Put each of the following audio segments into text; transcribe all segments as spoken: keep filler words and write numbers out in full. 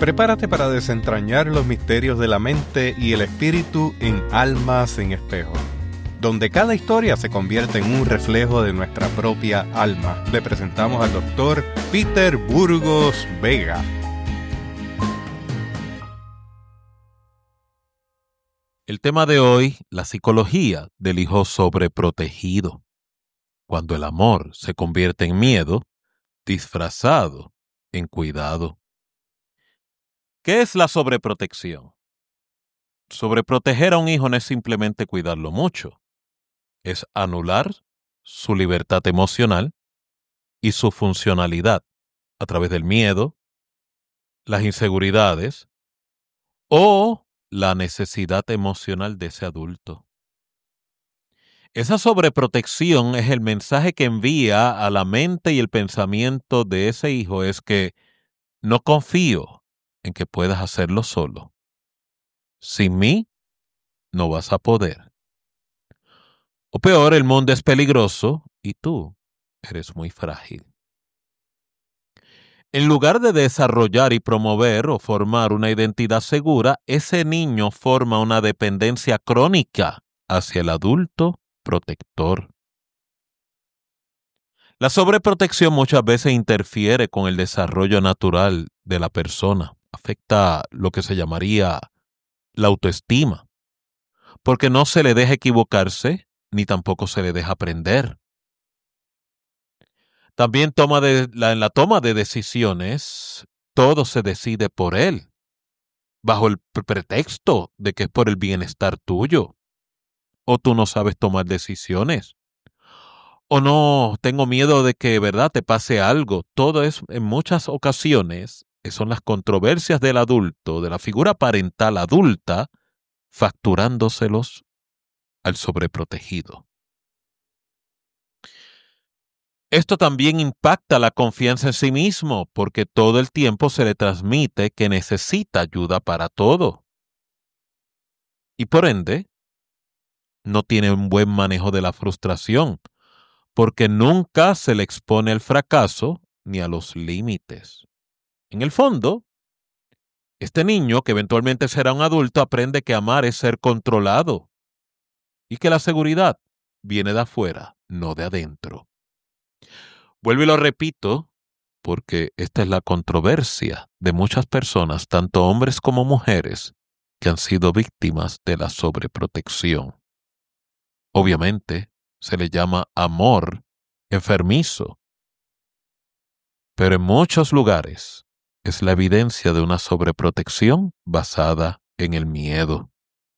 Prepárate para desentrañar los misterios de la mente y el espíritu en Almas en Espejo, donde cada historia se convierte en un reflejo de nuestra propia alma. Le presentamos al doctor Peter Burgos Vega. El tema de hoy, la psicología del hijo sobreprotegido. Cuando el amor se convierte en miedo, disfrazado en cuidado. ¿Qué es la sobreprotección? Sobreproteger a un hijo no es simplemente cuidarlo mucho, es anular su libertad emocional y su funcionalidad a través del miedo, las inseguridades o la necesidad emocional de ese adulto. Esa sobreprotección es el mensaje que envía a la mente y el pensamiento de ese hijo, es que no confío en que puedas hacerlo solo. Sin mí, no vas a poder. O peor, el mundo es peligroso y tú eres muy frágil. En lugar de desarrollar y promover o formar una identidad segura, ese niño forma una dependencia crónica hacia el adulto protector. La sobreprotección muchas veces interfiere con el desarrollo natural de la persona, afecta lo que se llamaría la autoestima, porque no se le deja equivocarse ni tampoco se le deja aprender. También toma de, la, en la toma de decisiones, todo se decide por él, bajo el pretexto de que es por el bienestar tuyo. O tú no sabes tomar decisiones. O no, tengo miedo de que, ¿verdad?, te pase algo. Todo es, en muchas ocasiones, son las controversias del adulto, de la figura parental adulta, facturándoselos al sobreprotegido. Esto también impacta la confianza en sí mismo, porque todo el tiempo se le transmite que necesita ayuda para todo. Y por ende, no tiene un buen manejo de la frustración, porque nunca se le expone al fracaso ni a los límites. En el fondo, este niño, que eventualmente será un adulto, aprende que amar es ser controlado y que la seguridad viene de afuera, no de adentro. Vuelvo y lo repito, porque esta es la controversia de muchas personas, tanto hombres como mujeres, que han sido víctimas de la sobreprotección. Obviamente, se le llama amor enfermizo, pero en muchos lugares es la evidencia de una sobreprotección basada en el miedo.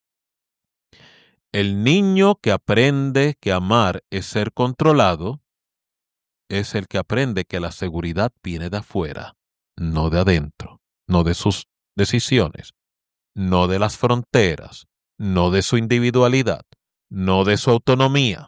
El niño que aprende que amar es ser controlado es el que aprende que la seguridad viene de afuera, no de adentro, no de sus decisiones, no de las fronteras, no de su individualidad, no de su autonomía.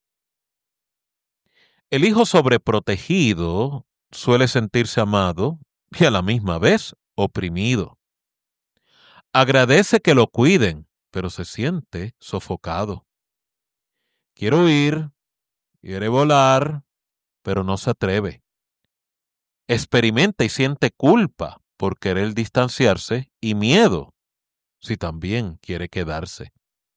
El hijo sobreprotegido suele sentirse amado y a la misma vez oprimido. Agradece que lo cuiden, pero se siente sofocado. Quiere huir, quiere volar, pero no se atreve. Experimenta y siente culpa por querer distanciarse y miedo si también quiere quedarse.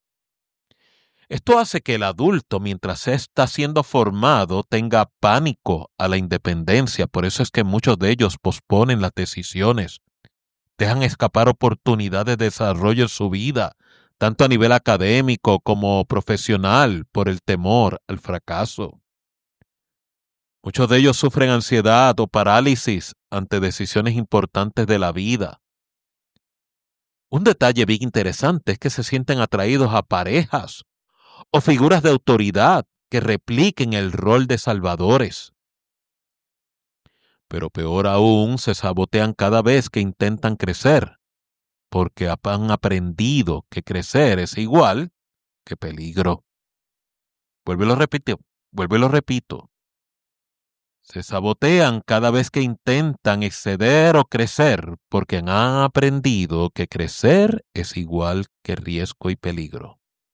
Esto hace que el adulto, mientras está siendo formado, tenga pánico a la independencia. Por eso es que muchos de ellos posponen las decisiones, dejan escapar oportunidades de desarrollo en su vida, tanto a nivel académico como profesional, por el temor al fracaso. Muchos de ellos sufren ansiedad o parálisis ante decisiones importantes de la vida. Un detalle bien interesante es que se sienten atraídos a parejas o figuras de autoridad que repliquen el rol de salvadores. Pero peor aún, se sabotean cada vez que intentan crecer, porque han aprendido que crecer es igual que peligro. Vuelvo y lo repito, vuelvo y lo repito. Se sabotean cada vez que intentan exceder o crecer, porque han aprendido que crecer es igual que riesgo y peligro.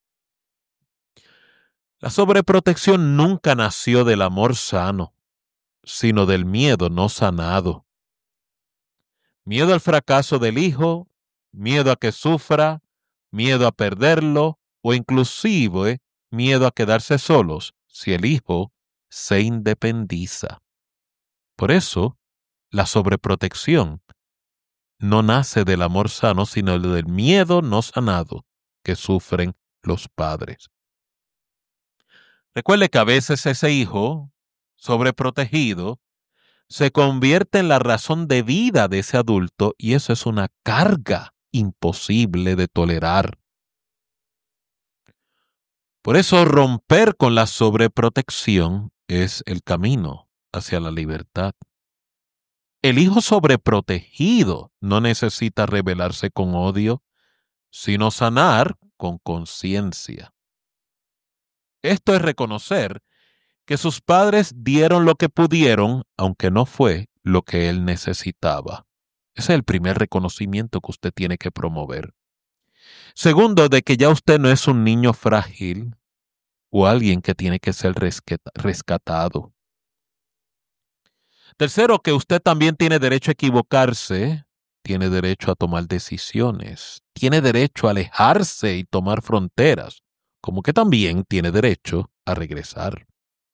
La sobreprotección nunca nació del amor sano, sino del miedo no sanado. Miedo al fracaso del hijo, miedo a que sufra, miedo a perderlo o inclusive miedo a quedarse solos si el hijo se independiza. Por eso, la sobreprotección no nace del amor sano, sino del miedo no sanado que sufren los padres. Recuerde que a veces ese hijo sobreprotegido se convierte en la razón de vida de ese adulto y eso es una carga imposible de tolerar. Por eso romper con la sobreprotección es el camino hacia la libertad. El hijo sobreprotegido no necesita rebelarse con odio, sino sanar con conciencia. Esto es reconocer que sus padres dieron lo que pudieron, aunque no fue lo que él necesitaba. Ese es el primer reconocimiento que usted tiene que promover. Segundo, de que ya usted no es un niño frágil o alguien que tiene que ser rescatado. Tercero, que usted también tiene derecho a equivocarse, tiene derecho a tomar decisiones, tiene derecho a alejarse y tomar fronteras, como que también tiene derecho a regresar.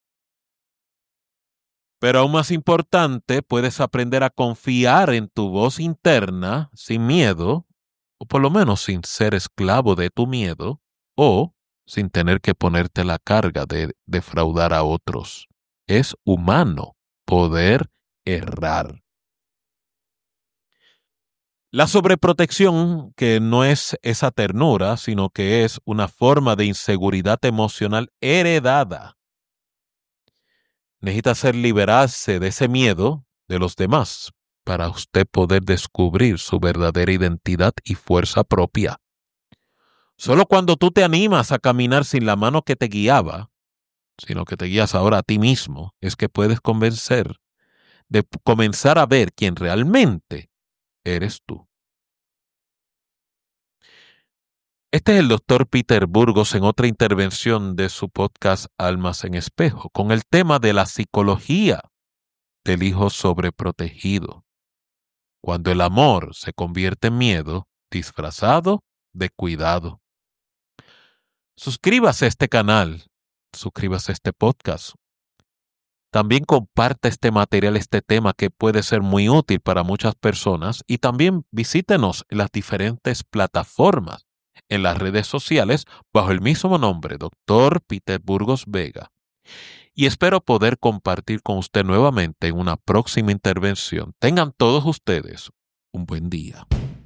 Pero aún más importante, puedes aprender a confiar en tu voz interna sin miedo, o por lo menos sin ser esclavo de tu miedo, o sin tener que ponerte la carga de defraudar a otros. Es humano poder errar. La sobreprotección, que no es esa ternura, sino que es una forma de inseguridad emocional heredada, necesita ser liberarse de ese miedo de los demás para usted poder descubrir su verdadera identidad y fuerza propia. Solo cuando tú te animas a caminar sin la mano que te guiaba, sino que te guías ahora a ti mismo, es que puedes convencer de comenzar a ver quién realmente eres tú. Este es el doctor Peter Burgos en otra intervención de su podcast Almas en Espejo, con el tema de la psicología del hijo sobreprotegido. Cuando el amor se convierte en miedo, disfrazado de cuidado. Suscríbase a este canal, suscríbase a este podcast. También comparte este material, este tema que puede ser muy útil para muchas personas y también visítenos en las diferentes plataformas, en las redes sociales, bajo el mismo nombre, doctor Peter Burgos Vega. Y espero poder compartir con usted nuevamente en una próxima intervención. Tengan todos ustedes un buen día.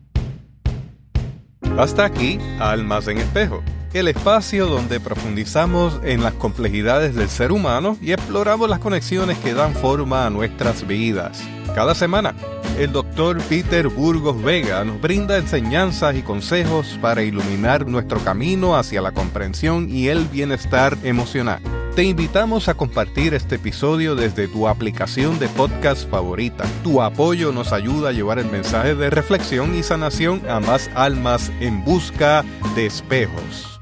Hasta aquí, Almas en Espejo, el espacio donde profundizamos en las complejidades del ser humano y exploramos las conexiones que dan forma a nuestras vidas. Cada semana, el doctor Peter Burgos Vega nos brinda enseñanzas y consejos para iluminar nuestro camino hacia la comprensión y el bienestar emocional. Te invitamos a compartir este episodio desde tu aplicación de podcast favorita. Tu apoyo nos ayuda a llevar el mensaje de reflexión y sanación a más almas en busca de espejos.